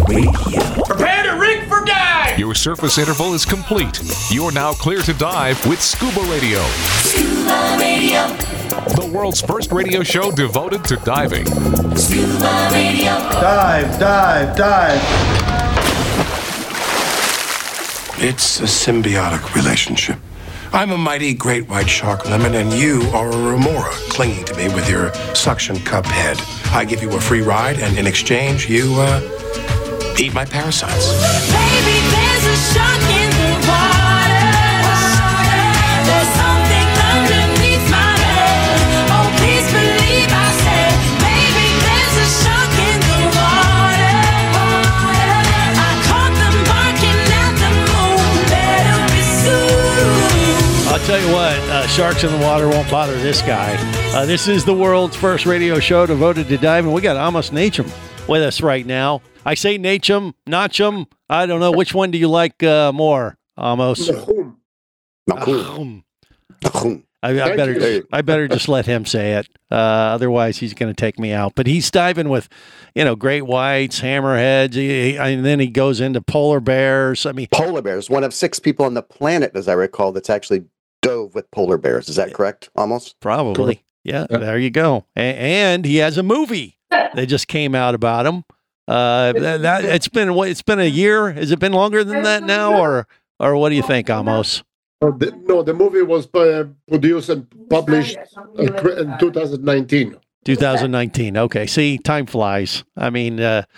Radio. Prepare to rig for dive! Your surface interval is complete. You're now clear to dive with Scuba Radio. Scuba Radio. The world's first radio show devoted to diving. Scuba Radio. Dive, dive, dive. It's a symbiotic relationship. I'm a mighty great white shark lemon, and you are a remora clinging to me with your suction cup head. I give you a free ride, and in exchange, you, eat my parasites. Baby, there's a shark in the water. There's something underneath my bed. Oh, please believe I said, baby, there's a shark in the water. I caught them barking at the moon. Better be soon. I'll tell you what, sharks in the water won't bother this guy. This is the world's first radio show devoted to diving. We got Amos Nachum with us right now. I say Nachum, Nachum. I don't know. Which one do you like more, Amos? Nachum. I better just let him say it. Otherwise, he's going to take me out. But he's diving with, great whites, hammerheads, and then he goes into polar bears. I mean, polar bears. One of 6 people on the planet, as I recall, that's actually dove with polar bears. Is that correct? Almost. Probably. Yeah. There you go. And he has a movie that just came out about him. It's been a year. Has it been longer than that now, or what do you think, Amos? The movie was produced and published in 2019. 2019. Okay. See, time flies. I mean,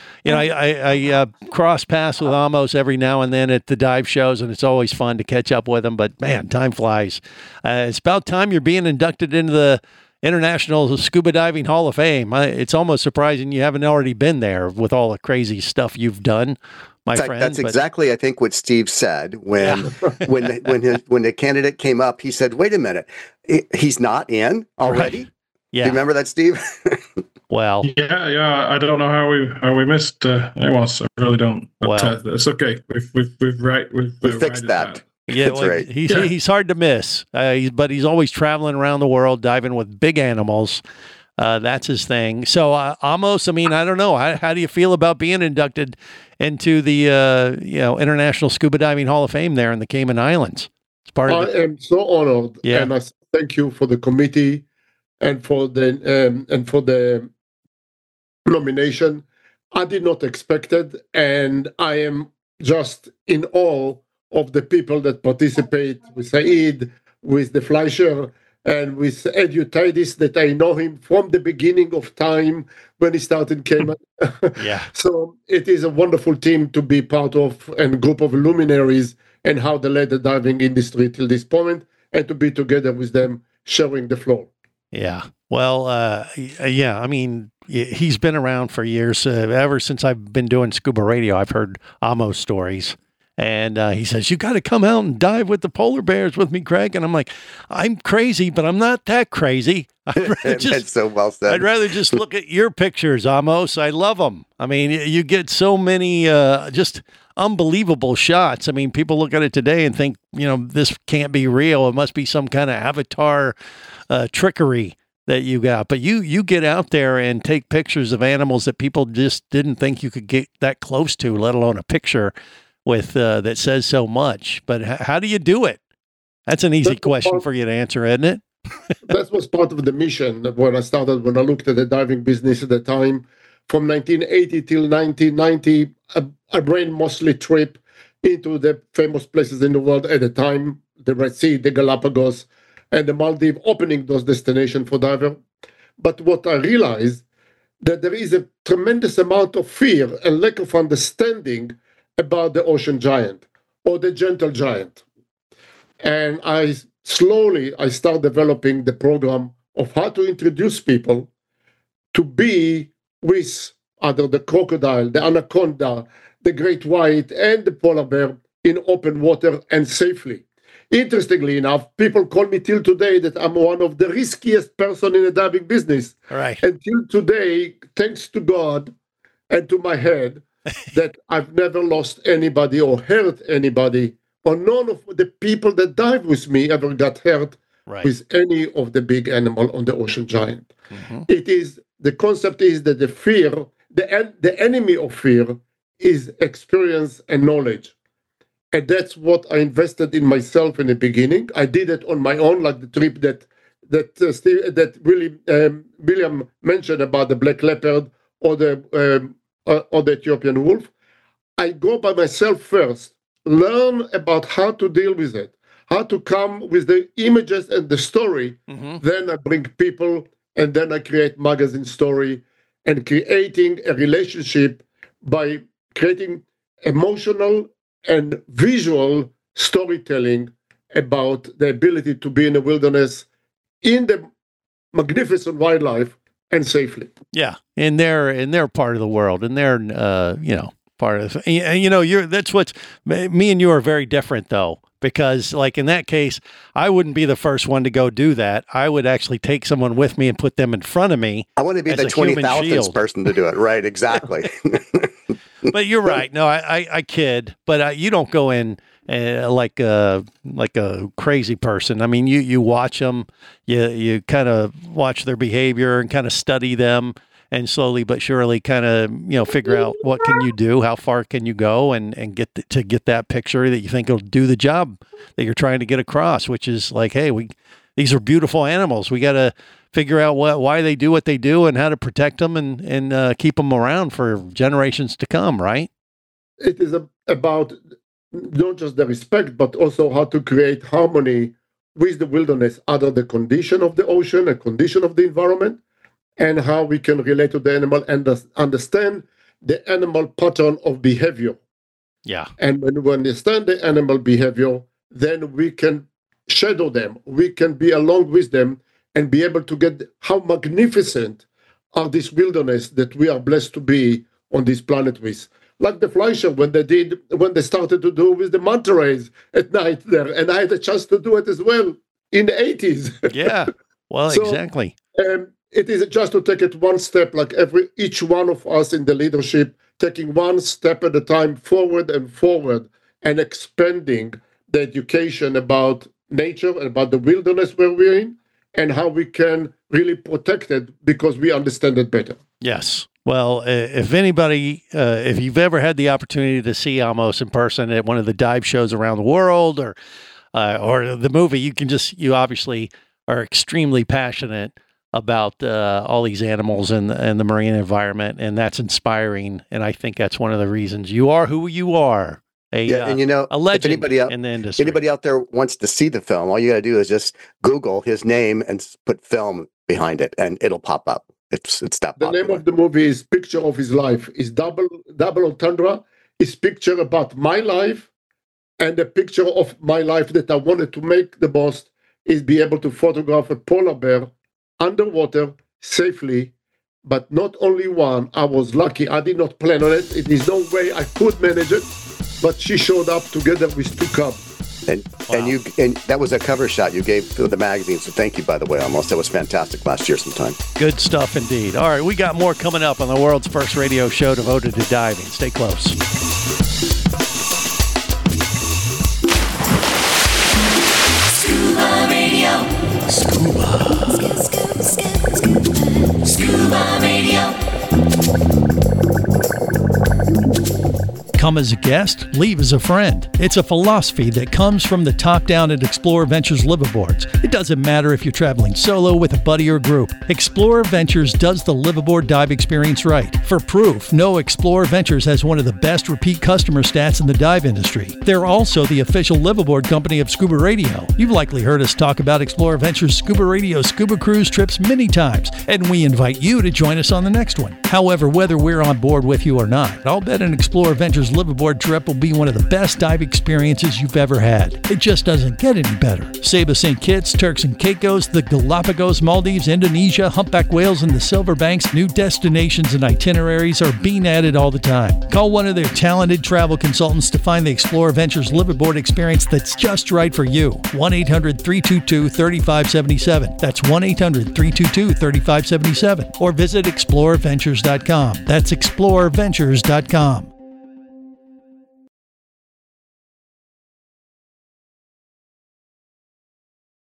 I cross paths with Amos every now and then at the dive shows, and it's always fun to catch up with him. But man, time flies. It's about time you're being inducted into the International Scuba Diving Hall of Fame. It's almost surprising you haven't already been there with all the crazy stuff you've done, my friend. That's exactly, I think, what Steve said when when the candidate came up. He said, "Wait a minute, he's not in already." Right. Yeah, do you remember that, Steve? Well, yeah. I don't know how we missed Amos. I really don't. But, it's okay. We've fixed that. Yeah, well, right. He's hard to miss, but he's always traveling around the world, diving with big animals. That's his thing. So, Amos, I mean, I don't know. How do you feel about being inducted into the International Scuba Diving Hall of Fame there in the Cayman Islands? It's part of I am so honored, and I thank you for the committee and for the nomination. I did not expect it, and I am just in awe of the people that participate, with Saeed, with the Fleischer, and with Edutitis, that I know him from the beginning of time when he started Cayman. Yeah. So it is a wonderful team to be part of, and a group of luminaries, and how they led the diving industry till this point, and to be together with them, sharing the floor. Yeah. Well, I mean, he's been around for years. Ever since I've been doing scuba radio, I've heard Amos stories. And he says, you got to come out and dive with the polar bears with me, Craig. And I'm like, I'm crazy, but I'm not that crazy. That's so well said. I'd rather just look at your pictures, Amos. I love them. I mean, you get so many just unbelievable shots. I mean, people look at it today and think, this can't be real. It must be some kind of avatar trickery that you got. But you get out there and take pictures of animals that people just didn't think you could get that close to, let alone a picture with that says so much. But how do you do it? That's an easy question for you to answer, isn't it? That was part of the mission when I looked at the diving business at the time. From 1980 till 1990, I ran mostly trip into the famous places in the world at the time, the Red Sea, the Galapagos, and the Maldives, opening those destinations for diver. But what I realized, that there is a tremendous amount of fear and lack of understanding about the ocean giant or the gentle giant. And I start developing the program of how to introduce people to be with either the crocodile, the anaconda, the great white, and the polar bear in open water and safely. Interestingly enough, people call me till today that I'm one of the riskiest person in the diving business. Right. Until today, thanks to God and to my head, that I've never lost anybody or hurt anybody, or none of the people that dive with me ever got hurt with any of the big animal on the ocean giant. Mm-hmm. The concept is that the fear, the enemy of fear, is experience and knowledge. And that's what I invested in myself in the beginning. I did it on my own, like the trip that William mentioned about the black leopard or the Ethiopian wolf. I go by myself first, learn about how to deal with it, how to come with the images and the story. Then I bring people, and then I create magazine story and creating a relationship by creating emotional and visual storytelling about the ability to be in the wilderness in the magnificent wildlife and safely. Yeah, in their part of the world, in their part of that's what's me and you are very different though, because like in that case, I wouldn't be the first one to go do that. I would actually take someone with me and put them in front of me. I want to be the 20,000th person to do it. Right, exactly. But you're right. No, I kid. But you don't go in like a crazy person. I mean, you watch them. You kind of watch their behavior and kind of study them, and slowly but surely kind of figure out what can you do, how far can you go, and get that picture that you think will do the job that you're trying to get across. Which is like, hey, these are beautiful animals. We got to figure out why they do what they do and how to protect them and keep them around for generations to come, right? It is about not just the respect, but also how to create harmony with the wilderness under the condition of the ocean, the condition of the environment, and how we can relate to the animal and understand the animal pattern of behavior. Yeah. And when we understand the animal behavior, then we can shadow them. We can be along with them and be able to get how magnificent are this wilderness that we are blessed to be on this planet with. Like the Fleischer, when they started to do with the manta rays at night there, and I had a chance to do it as well in the 80s. Yeah, well, so, exactly. It is just to take it one step, like each one of us in the leadership, taking one step at a time forward and expanding the education about nature and about the wilderness where we're in, and how we can really protect it because we understand it better. Yes. Well, if anybody, if you've ever had the opportunity to see Amos in person at one of the dive shows around the world or the movie, you obviously are extremely passionate about all these animals and the marine environment, and that's inspiring. And I think that's one of the reasons you are who you are. A legend in the industry. Anybody out there wants to see the film, all you got to do is just Google his name and put film behind it, and it'll pop up. It's that popular. The name of the movie is Picture of His Life. It's Double Entendre. It's picture about my life, and the picture of my life that I wanted to make the most is be able to photograph a polar bear underwater safely. But not only one. I was lucky. I did not plan on it. It is no way I could manage it. But she showed up together with two cubs. And that was a cover shot you gave to the magazine. So thank you, by the way, Amos. That was fantastic last year sometime. Good stuff indeed. All right, we got more coming up on the world's first radio show devoted to diving. Stay close. Scuba Radio. Scuba Radio. Come as a guest, leave as a friend. It's a philosophy that comes from the top down at Explorer Ventures liveaboards. It doesn't matter if you're traveling solo, with a buddy, or group. Explorer Ventures does the liveaboard dive experience right. For proof, know Explorer Ventures has one of the best repeat customer stats in the dive industry. They're also the official liveaboard company of Scuba Radio. You've likely heard us talk about Explorer Ventures Scuba Radio scuba cruise trips many times, and we invite you to join us on the next one. However, whether we're on board with you or not, I'll bet an Explorer Ventures liveaboard trip will be one of the best dive experiences you've ever had. It just doesn't get any better. Saba St. Kitts, Turks and Caicos, the Galapagos, Maldives, Indonesia, humpback whales, and the Silver Banks, new destinations and itineraries are being added all the time. Call one of their talented travel consultants to find the Explorer Ventures liveaboard experience that's just right for you. 1-800-322-3577. That's 1-800-322-3577. Or visit explorerventures.com. That's explorerventures.com.